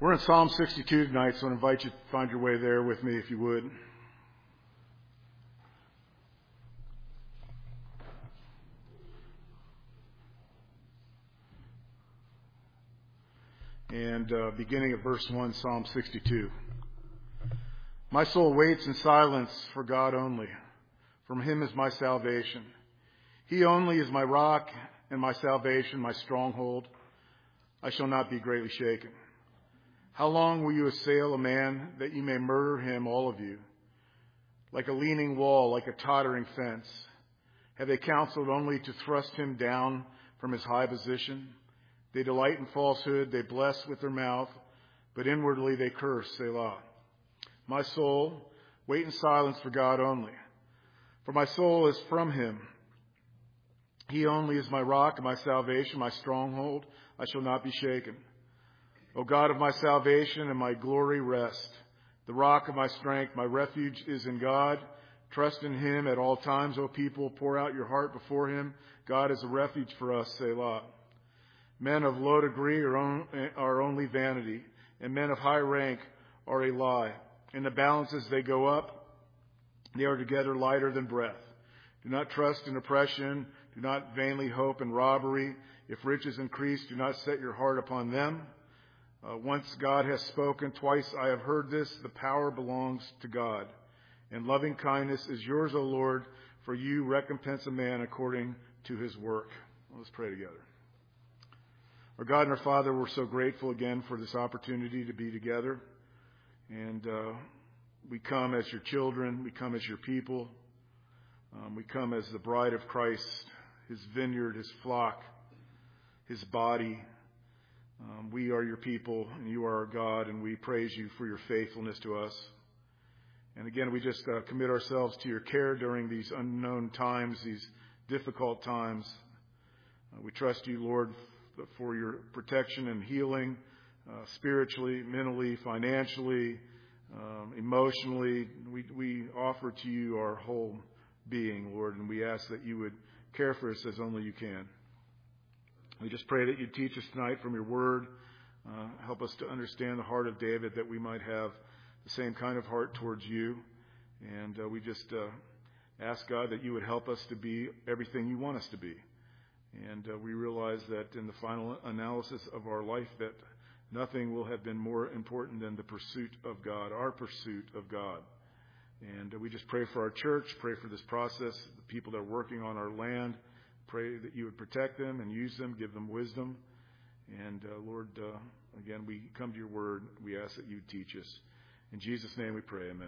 We're in Psalm 62 tonight, so I invite you to find your way there with me if you would. And beginning at verse 1, Psalm 62. My soul waits in silence for God only. From him is my salvation. He only is my rock and my salvation, my stronghold. I shall not be greatly shaken. How long will you assail a man that you may murder him, all of you? Like a leaning wall, like a tottering fence. Have they counseled only to thrust him down from his high position? They delight in falsehood, they bless with their mouth, but inwardly they curse, Selah. My soul, wait in silence for God only. For my soul is from him. He only is my rock and my salvation, my stronghold. I shall not be shaken. O God of my salvation and my glory, rest. The rock of my strength, my refuge is in God. Trust in him at all times, O people. Pour out your heart before him. God is a refuge for us, Selah. Men of low degree are only vanity, and men of high rank are a lie. In the balances they go up, they are together lighter than breath. Do not trust in oppression. Do not vainly hope in robbery. If riches increase, do not set your heart upon them. Once God has spoken, twice I have heard this, the power belongs to God. And loving kindness is yours, O Lord, for you recompense a man according to his work. Let's pray together. Our God and our Father, we're so grateful again for this opportunity to be together. And we come as your children, we come as your people, we come as the bride of Christ, his vineyard, his flock, his body. We are your people, and you are our God, and we praise you for your faithfulness to us. And again, we just commit ourselves to your care during these unknown times, these difficult times. We trust you, Lord, for your protection and healing, spiritually, mentally, financially, emotionally. We offer to you our whole being, Lord, and we ask that you would care for us as only you can. We just pray that you'd teach us tonight from your word. Help us to understand the heart of David, that we might have the same kind of heart towards you. And we just ask, God, that you would help us to be everything you want us to be. And we realize that in the final analysis of our life, that nothing will have been more important than the pursuit of God, our pursuit of God. And we just pray for our church, pray for this process, the people that are working on our land. Pray that you would protect them and use them, give them wisdom. And Lord, again, we come to your word. We ask that you teach us. In Jesus' name we pray, amen.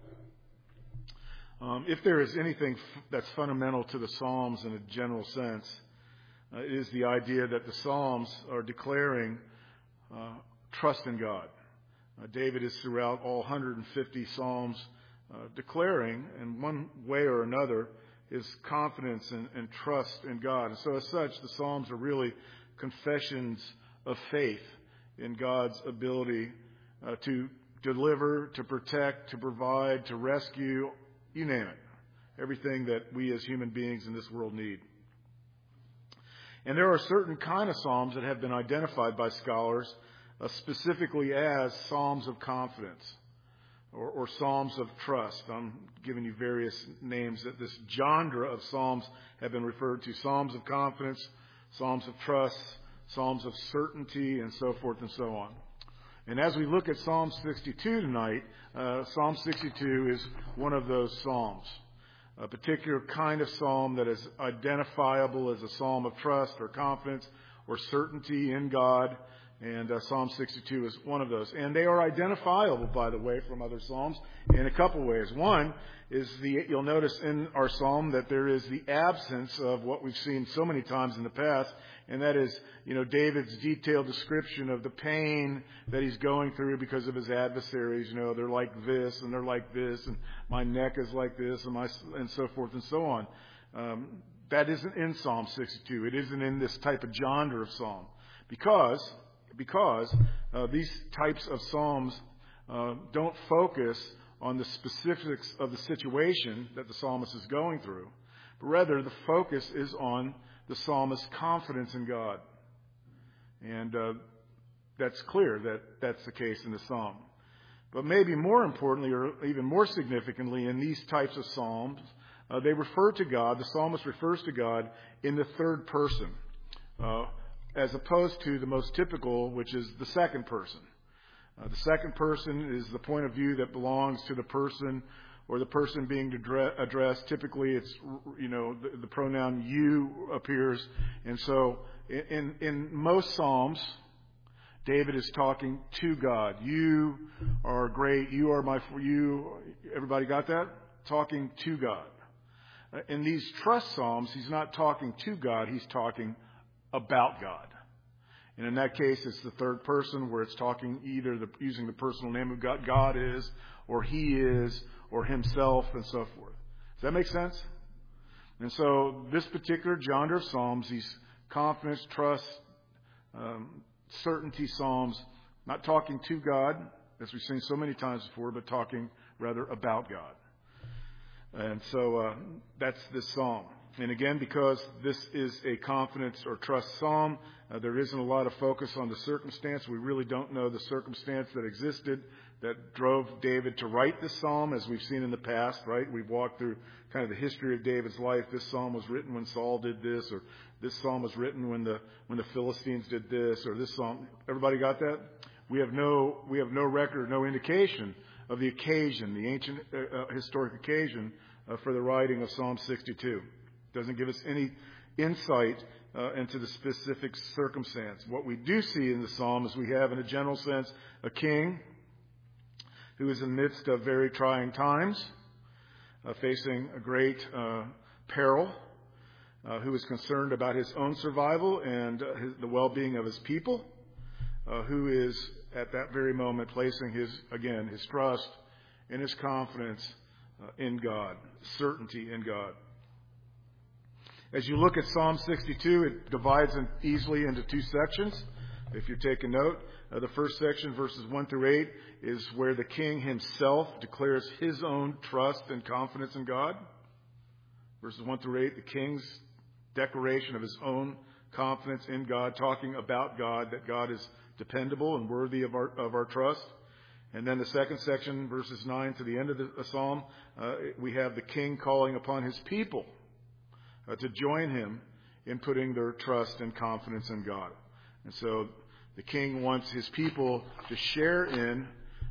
If there is anything that's fundamental to the Psalms in a general sense, it is the idea that the Psalms are declaring trust in God. David is throughout all 150 Psalms declaring in one way or another his confidence and trust in God. And so as such, the Psalms are really confessions of faith in God's ability to deliver, to protect, to provide, to rescue, you name it. Everything that we as human beings in this world need. And there are certain kind of Psalms that have been identified by scholars specifically as Psalms of confidence. Or Psalms of trust. I'm giving you various names that this genre of Psalms have been referred to. Psalms of confidence, Psalms of trust, Psalms of certainty, and so forth and so on. And as we look at Psalm 62 tonight, Psalm 62 is one of those Psalms. A particular kind of Psalm that is identifiable as a Psalm of trust or confidence or certainty in God. And Psalm 62 is one of those. And they are identifiable, by the way, from other Psalms in a couple ways. One is you'll notice in our Psalm that there is the absence of what we've seen so many times in the past. And that is, David's detailed description of the pain that he's going through because of his adversaries. They're like this and they're like this and my neck is like this and so forth and so on. That isn't in Psalm 62. It isn't in this type of genre of Psalm. Because these types of Psalms don't focus on the specifics of the situation that the psalmist is going through, but rather the focus is on the psalmist's confidence in God. And that's clear that that's the case in the psalm. But maybe more importantly, or even more significantly, in these types of psalms, they refer to God, the psalmist refers to God in the third person, as opposed to the most typical, which is the second person. The second person is the point of view that belongs to the person or the person being addressed. Typically, it's, the pronoun you appears. And so in most psalms, David is talking to God. You are great. You are you. Everybody got that? Talking to God. In these trust psalms, he's not talking to God. He's talking about God. And in that case, it's the third person where it's talking either using the personal name of God is, or he is, or himself, and so forth. Does that make sense? And so this particular genre of psalms, these confidence, trust, certainty psalms, not talking to God, as we've seen so many times before, but talking rather about God. And so that's this psalm. And again, because this is a confidence or trust psalm, there isn't a lot of focus on the circumstance. We really don't know the circumstance that existed that drove David to write this psalm, as we've seen in the past, right? We've walked through kind of the history of David's life. This psalm was written when Saul did this, or this psalm was written when the Philistines did this, or this psalm. Everybody got that? We have no record, no indication of the occasion, the ancient historic occasion for the writing of Psalm 62. Doesn't give us any insight into the specific circumstance. What we do see in the psalm is we have, in a general sense, a king who is in the midst of very trying times, facing a great peril, who is concerned about his own survival and the well-being of his people, who is at that very moment placing his trust and his confidence in God, certainty in God. As you look at Psalm 62, it divides easily into two sections. If you're taking note, the first section, verses 1 through 8, is where the king himself declares his own trust and confidence in God. Verses 1 through 8, the king's declaration of his own confidence in God, talking about God, that God is dependable and worthy of our trust. And then the second section, verses 9 to the end of the psalm, we have the king calling upon his people to join him in putting their trust and confidence in God. And so the king wants his people to share in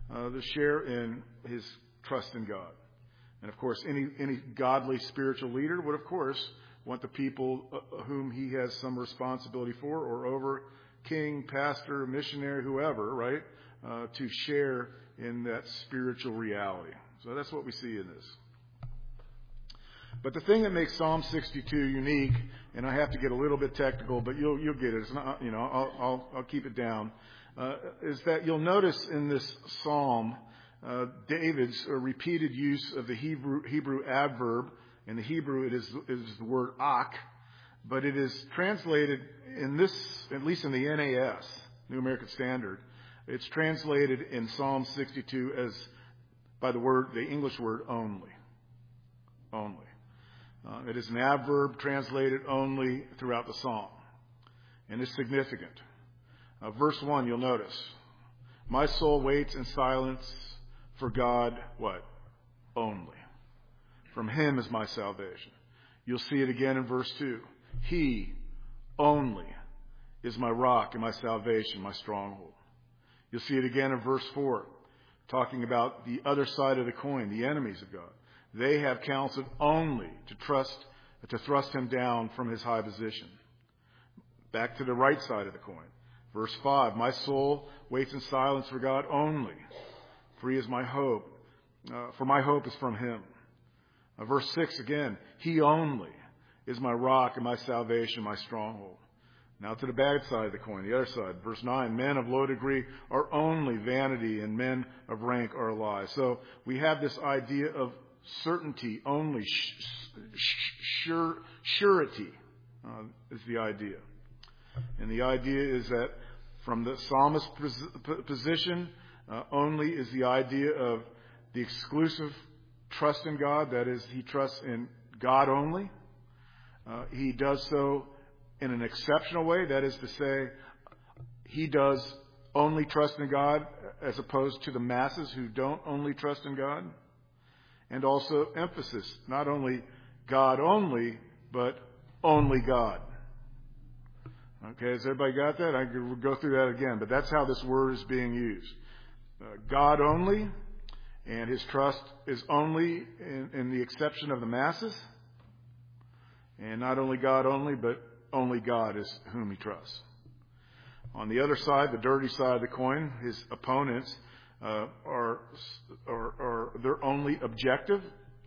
his trust in God. And of course, any godly spiritual leader would, of course, want the people whom he has some responsibility for or over, king, pastor, missionary, whoever, right, to share in that spiritual reality. So that's what we see in this. But the thing that makes Psalm 62 unique, and I have to get a little bit technical, but you'll get it. It's not, I'll keep it down. Is that you'll notice in this psalm David's repeated use of the Hebrew adverb. In the Hebrew, it is the word ak, but it is translated in this, at least in the NAS, New American Standard. It's translated in Psalm 62 as by the English word only. Only. It is an adverb translated only throughout the psalm. And it's significant. Verse 1, you'll notice. My soul waits in silence for God, what? Only. From him is my salvation. You'll see it again in verse 2. He only is my rock and my salvation, my stronghold. You'll see it again in verse 4, talking about the other side of the coin, the enemies of God. They have counseled only to thrust him down from his high position. Back to the right side of the coin. Verse 5, my soul waits in silence for God only, for he is my hope. For my hope is from him. Verse 6 again, he only is my rock and my salvation, my stronghold. Now to the bad side of the coin, the other side. Verse 9, men of low degree are only vanity, and men of rank are lies. So we have this idea of certainty only, surety is the idea. And the idea is that from the psalmist's position, only is the idea of the exclusive trust in God. That is, he trusts in God only. He does so in an exceptional way. That is to say, he does only trust in God as opposed to the masses who don't only trust in God. And also emphasis, not only God only, but only God. Okay, has everybody got that? I could go through that again, but that's how this word is being used. God only, and his trust is only in the exception of the masses. And not only God only, but only God is whom he trusts. On the other side, the dirty side of the coin, his opponents are their only objective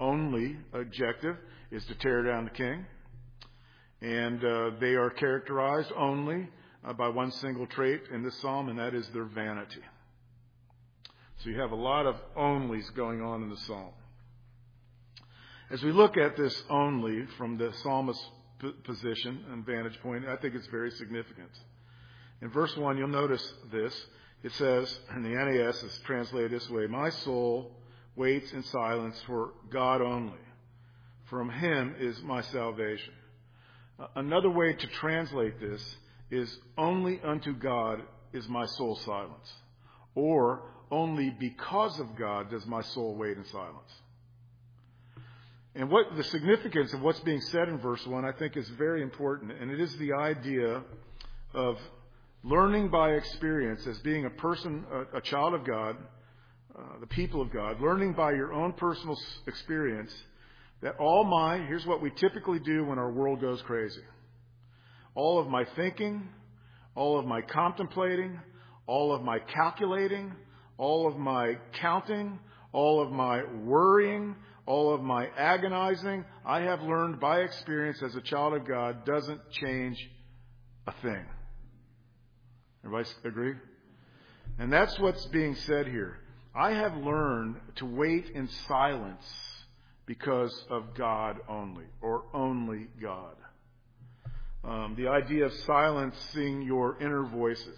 is to tear down the king. And they are characterized only by one single trait in this psalm, and that is their vanity. So you have a lot of onlys going on in the psalm. As we look at this only from the psalmist's position and vantage point, I think it's very significant. In verse 1, you'll notice this. It says, in the NAS is translated this way, "My soul waits in silence for God only. From him is my salvation." Another way to translate this is, "Only unto God is my soul silence," or "Only because of God does my soul wait in silence." And what the significance of what's being said in verse 1, I think, is very important, and it is the idea of learning by experience as being a person, a child of God, the people of God, learning by your own personal experience that here's what we typically do when our world goes crazy. All of my thinking, all of my contemplating, all of my calculating, all of my counting, all of my worrying, all of my agonizing, I have learned by experience as a child of God doesn't change a thing. Everybody agree? And that's what's being said here. I have learned to wait in silence because of God only, or only God. The idea of silencing your inner voices.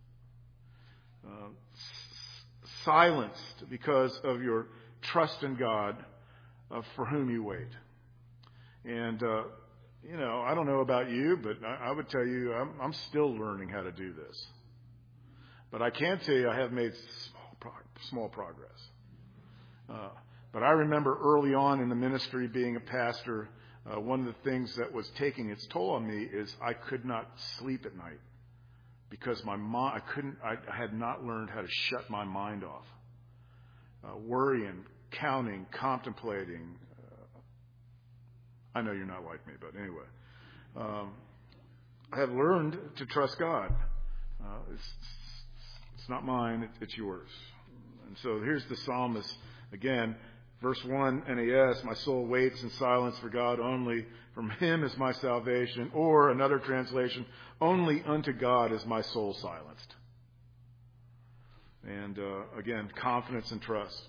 Silenced because of your trust in God for whom you wait. And, I don't know about you, but I would tell you I'm still learning how to do this. But I can tell you I have made small progress. But I remember early on in the ministry being a pastor, one of the things that was taking its toll on me is I could not sleep at night because I had not learned how to shut my mind off. Worrying, counting, contemplating. I know you're not like me, but anyway. I have learned to trust God. It's not mine, it's yours. And so here's the psalmist again. Verse 1, NAS, "My soul waits in silence for God only. From him is my salvation." Or another translation, "Only unto God is my soul silenced." And again, confidence and trust.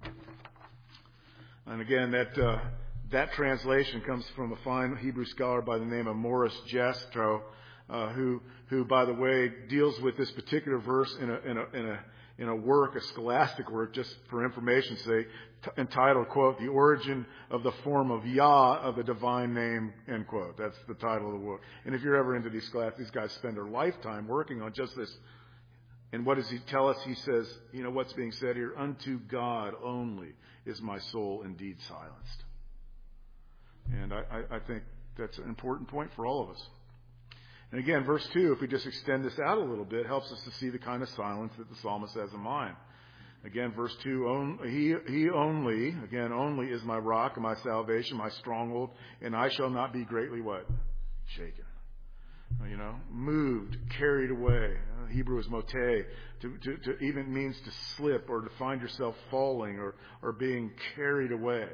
And again, that translation comes from a fine Hebrew scholar by the name of Morris Jastrow, who, by the way, deals with this particular verse in a work, a scholastic work, just for information's sake, entitled, quote, "The Origin of the Form of Yah of the Divine Name," end quote. That's the title of the work. And if you're ever into these classes, these guys spend their lifetime working on just this. And what does he tell us? He says, what's being said here? "Unto God only is my soul indeed silenced." And I think that's an important point for all of us. And again, verse 2, if we just extend this out a little bit, helps us to see the kind of silence that the psalmist has in mind. Again, verse 2, he only, again, only is my rock and my salvation, my stronghold, and I shall not be greatly what? Shaken. Moved, carried away. Hebrew is moteh, to even means to slip or to find yourself falling or being carried away.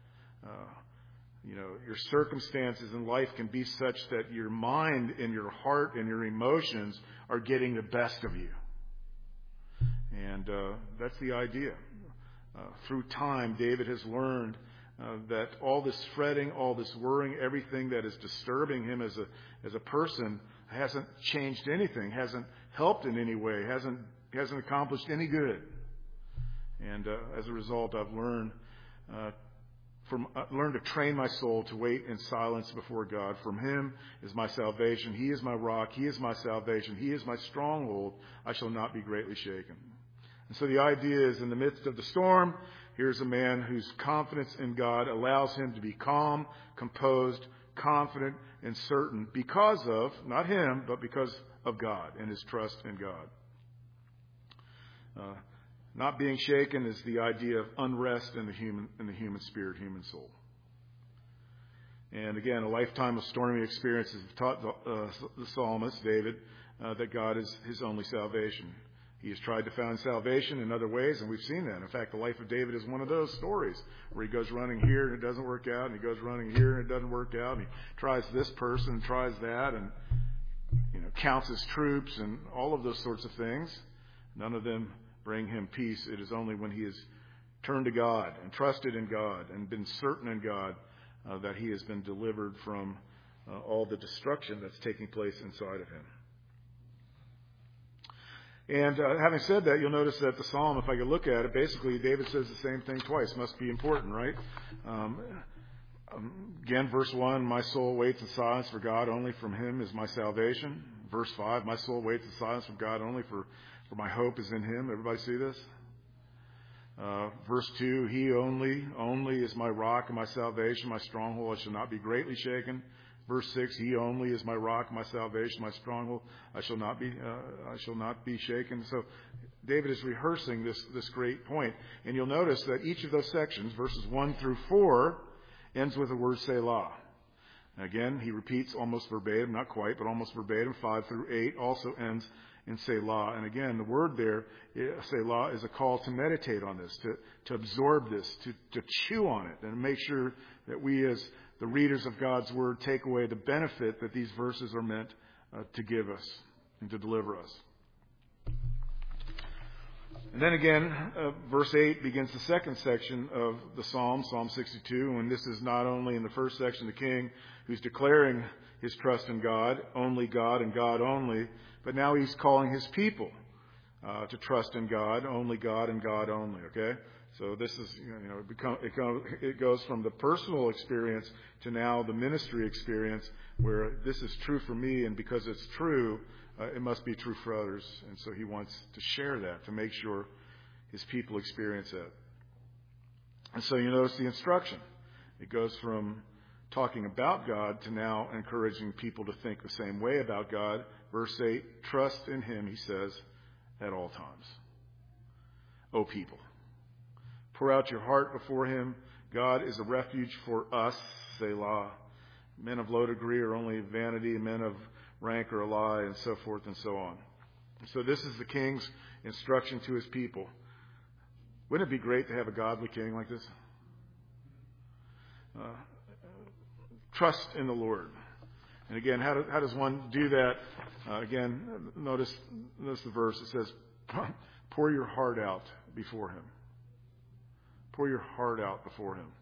Your circumstances in life can be such that your mind and your heart and your emotions are getting the best of you. And that's the idea. Through time, David has learned that all this fretting, all this worrying, everything that is disturbing him as a person hasn't changed anything, hasn't helped in any way, hasn't accomplished any good. And as a result, I've learned learn to train my soul to wait in silence before God. From him is my salvation. He is my rock. He is my salvation. He is my stronghold. I shall not be greatly shaken. And so the idea is, in the midst of the storm, here's a man whose confidence in God allows him to be calm, composed, confident, and certain because of, not him, but because of God and his trust in God. Not being shaken is the idea of unrest in the human spirit, human soul. And again, a lifetime of stormy experiences have taught the psalmist, David, that God is his only salvation. He has tried to find salvation in other ways, and we've seen that. In fact, the life of David is one of those stories where he goes running here and it doesn't work out, and he goes running here and it doesn't work out, and he tries this person and tries that, and counts his troops and all of those sorts of things. None of them bring him peace. It is only when he has turned to God and trusted in God and been certain in God that he has been delivered from all the destruction that's taking place inside of him. And having said that, you'll notice that the psalm, if I could look at it, basically David says the same thing twice. Must be important, right? Again, verse 1, my soul waits in silence for God, only from him is my salvation. Verse 5, my soul waits in silence from God, only for my hope is in him. Everybody see this? Verse 2, he only is my rock and my salvation, my stronghold. I shall not be greatly shaken. Verse 6, he only is my rock, my salvation, my stronghold. I shall not be shaken. So David is rehearsing this great point. And you'll notice that each of those sections, verses 1 through 4, ends with the word Selah. Again, he repeats almost verbatim, not quite, but almost verbatim. 5 through 8 also ends in Selah. And again, the word there, Selah, is a call to meditate on this, to absorb this, to chew on it, and make sure that we as the readers of God's Word take away the benefit that these verses are meant to give us and to deliver us. And then again, verse 8 begins the second section of the Psalm, Psalm 62. And this is not only in the first section the king who's declaring his trust in God and God only, but now he's calling his people to trust in God and God only, okay? So this is, it goes from the personal experience to now the ministry experience, where this is true for me, and because it's true, it must be true for others. And so he wants to share that, to make sure his people experience that. And so you notice the instruction. It goes from talking about God to now encouraging people to think the same way about God. Verse 8, trust in him, he says, at all times. O people, pour out your heart before him. God is a refuge for us, Selah. Men of low degree are only vanity, men of rank are a lie, and so forth and so on. So this is the king's instruction to his people. Wouldn't it be great to have a godly king like this? Trust in the Lord. And again, how does one do that? Again, notice the verse. It says, pour your heart out before him. Pour your heart out before him.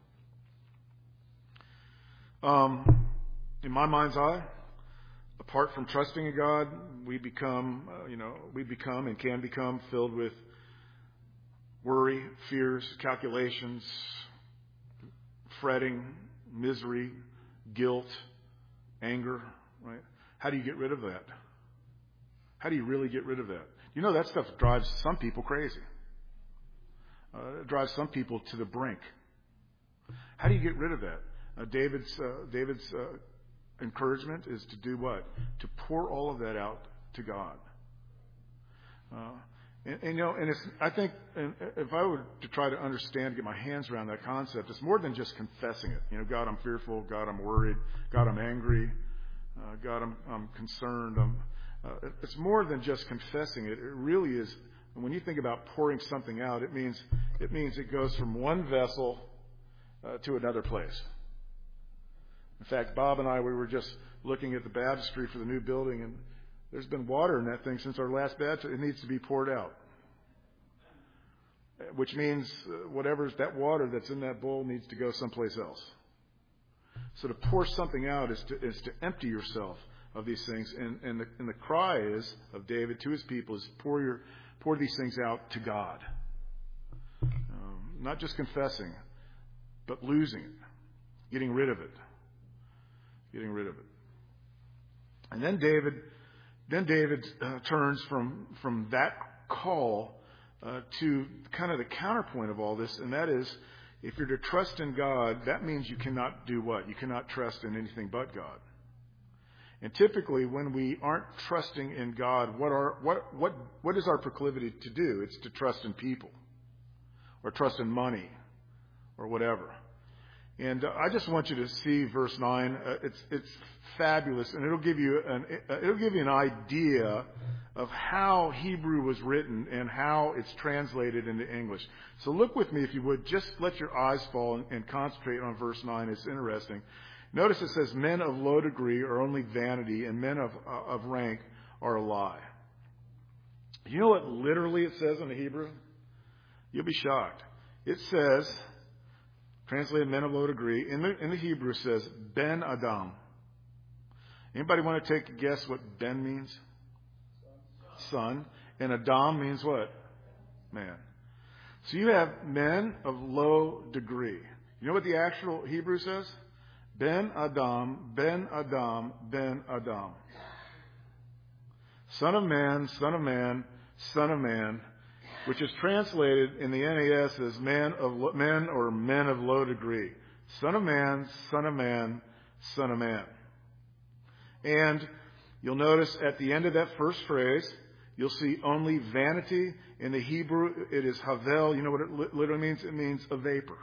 In my mind's eye, apart from trusting in God, we become and can become filled with worry, fears, calculations, fretting, misery, guilt, anger, right? How do you get rid of that? How do you really get rid of that? That stuff drives some people crazy. It drives some people to the brink. How do you get rid of that? David's encouragement is to do what? To pour all of that out to God. I think if I were to try to understand, get my hands around that concept, it's more than just confessing it. God, I'm fearful. God, I'm worried. God, I'm angry. God, I'm concerned. It's more than just confessing it. It really is. When you think about pouring something out, it means it goes from one vessel to another place. In fact, Bob and I, we were just looking at the baptistry for the new building, and there's been water in that thing since our last baptistry. It needs to be poured out. Which means whatever's that water that's in that bowl needs to go someplace else. So to pour something out is to empty yourself of these things. And the cry is of David to his people is pour these things out to God. Not just confessing, but losing it, getting rid of it. Getting rid of it. And then David turns from that call to kind of the counterpoint of all this, and that is, if you're to trust in God, that means you cannot do what? You cannot trust in anything but God. And typically, when we aren't trusting in God, what is our proclivity to do? It's to trust in people, or trust in money, or whatever. And I just want you to see verse 9. It's fabulous, and it'll give you an idea of how Hebrew was written and how it's translated into English. So look with me, if you would. Just let your eyes fall and concentrate on verse 9. It's interesting. Notice it says, men of low degree are only vanity, and men of rank are a lie. You know what literally it says in the Hebrew? You'll be shocked. It says, translated men of low degree, in the Hebrew it says, Ben Adam. Anybody want to take a guess what Ben means? Son. And Adam means what? Man. So you have men of low degree. You know what the actual Hebrew says? Ben Adam, Ben Adam, Ben Adam. Son of man, son of man, son of man, which is translated in the NAS as men or men of low degree. Son of man, son of man, son of man. And you'll notice at the end of that first phrase, you'll see only vanity. In the Hebrew, it is havel. You know what it literally means? It means a vapor.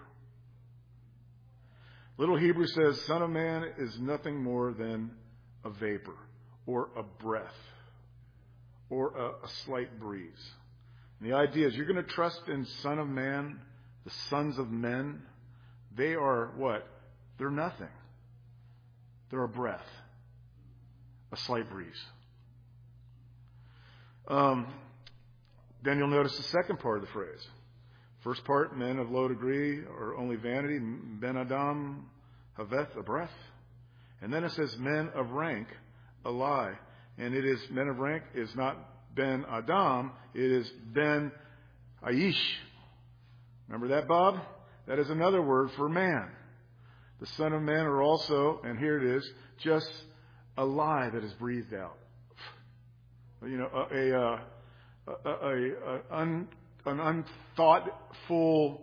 Little Hebrew says, son of man is nothing more than a vapor, or a breath, or a slight breeze. And the idea is, you're going to trust in son of man, the sons of men. They are what? They're nothing. They're a breath, a slight breeze. Then you'll notice the second part of the phrase. First part, men of low degree or only vanity, Ben Adam, Haveth, a breath. And then it says men of rank, a lie. And it is, men of rank is not Ben Adam, it is Ben Aish. Remember that, Bob? That is another word for man. The son of man are also, and here it is, just a lie that is breathed out. You know, an unthoughtful,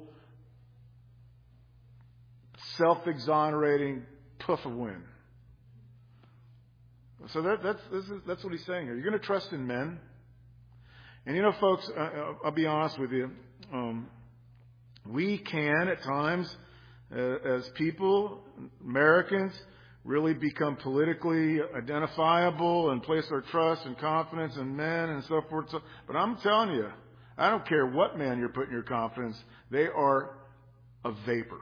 self-exonerating puff of wind. So that's what he's saying here. You're going to trust in men. And you know, folks, I'll be honest with you. We can, at times, as people, Americans, really become politically identifiable and place our trust and confidence in men and so forth. But I'm telling you, I don't care what man you're putting your confidence, they are a vapor.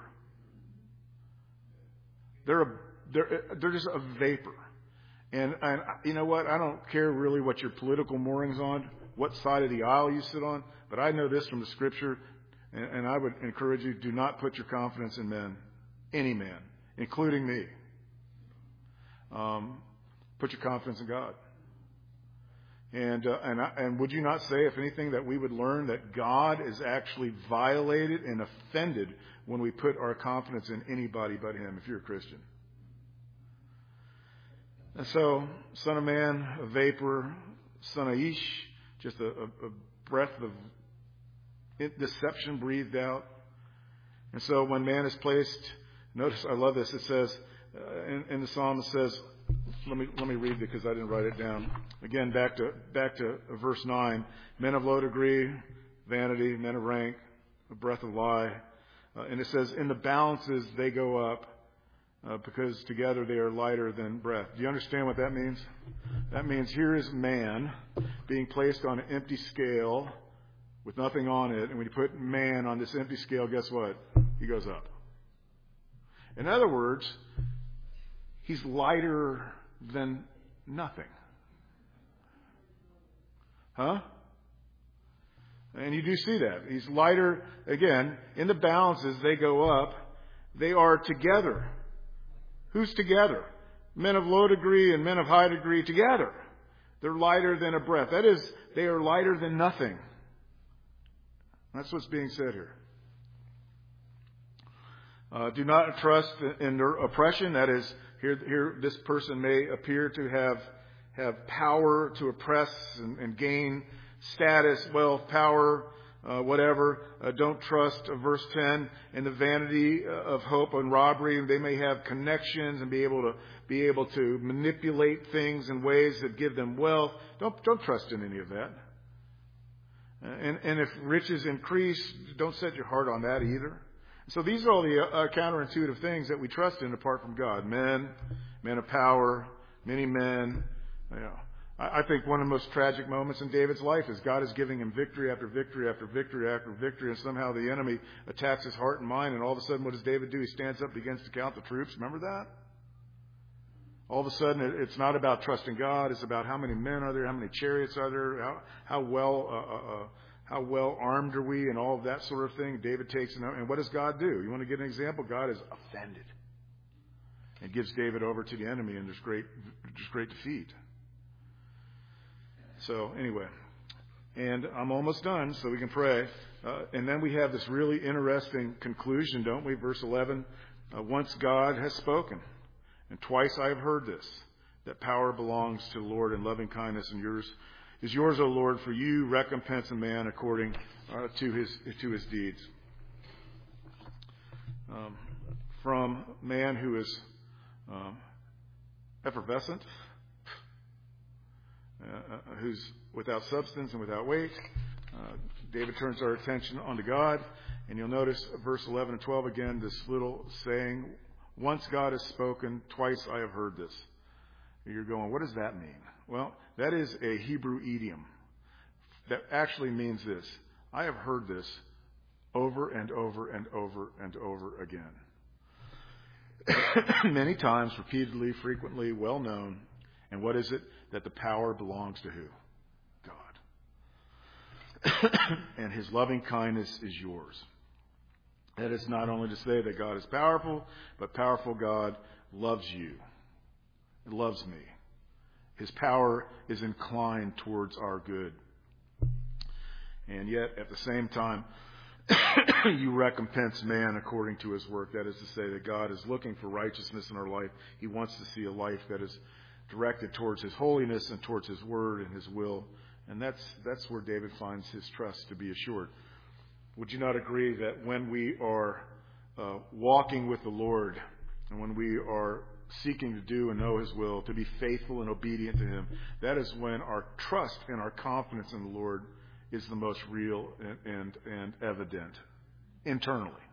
They're just a vapor. And you know what? I don't care really what your political moorings on, what side of the aisle you sit on, but I know this from the Scripture, and I would encourage you, do not put your confidence in men, any man, including me. Put your confidence in God. And would you not say, if anything, that we would learn that God is actually violated and offended when we put our confidence in anybody but Him, if you're a Christian? And so, son of man, a vapor, son of Ish, just a breath of deception breathed out. And so when man is placed, notice, I love this, it says, in the Psalm it says, let me read it because I didn't write it down. Again, back to verse 9. Men of low degree, vanity, men of rank, a breath of lie. And it says, in the balances they go up, because together they are lighter than breath. Do you understand what that means? That means here is man being placed on an empty scale with nothing on it. And when you put man on this empty scale, guess what? He goes up. In other words, he's lighter than nothing. Huh? And you do see that. He's lighter, again, in the balances, they go up. They are together. Who's together? Men of low degree and men of high degree together. They're lighter than a breath. That is, they are lighter than nothing. That's what's being said here. Do not trust in their oppression. That is, here this person may appear to have power to oppress and gain status, wealth, power, whatever. Don't trust, verse 10, in the vanity of hope and robbery. They may have connections and be able to manipulate things in ways that give them wealth. Don't trust in any of that. And if riches increase, don't set your heart on that either. So these are all the counterintuitive things that we trust in apart from God. Men of power, many men. I think one of the most tragic moments in David's life is God is giving him victory after victory after victory after victory, and somehow the enemy attacks his heart and mind, and all of a sudden what does David do? He stands up, begins to count the troops. Remember that? All of a sudden it's not about trusting God. It's about how many men are there, how many chariots are there, how well armed are we, and all of that sort of thing. David takes it, and what does God do? You want to get an example? God is offended and gives David over to the enemy, and there's great defeat. So anyway, and I'm almost done, so we can pray. And then we have this really interesting conclusion, don't we? Verse 11, once God has spoken, and twice I have heard this, that power belongs to the Lord, and loving kindness and yours is yours, O Lord, for you recompense a man according to his deeds. From man who is effervescent, who's without substance and without weight, David turns our attention onto God. And you'll notice verse 11 and 12 again, this little saying, once God has spoken, twice I have heard this. And you're going, what does that mean? Well, that is a Hebrew idiom that actually means this. I have heard this over and over and over and over again. Many times, repeatedly, frequently, well known. And what is it? That the power belongs to who? God. And his loving kindness is yours. That is not only to say that God is powerful, but powerful God loves you. It loves me. His power is inclined towards our good. And yet, at the same time, you recompense man according to his work. That is to say that God is looking for righteousness in our life. He wants to see a life that is directed towards his holiness and towards his word and his will. And that's where David finds his trust to be assured. Would you not agree that when we are walking with the Lord, and when we are seeking to do and know his will, to be faithful and obedient to him, that is when our trust and our confidence in the Lord is the most real and evident internally.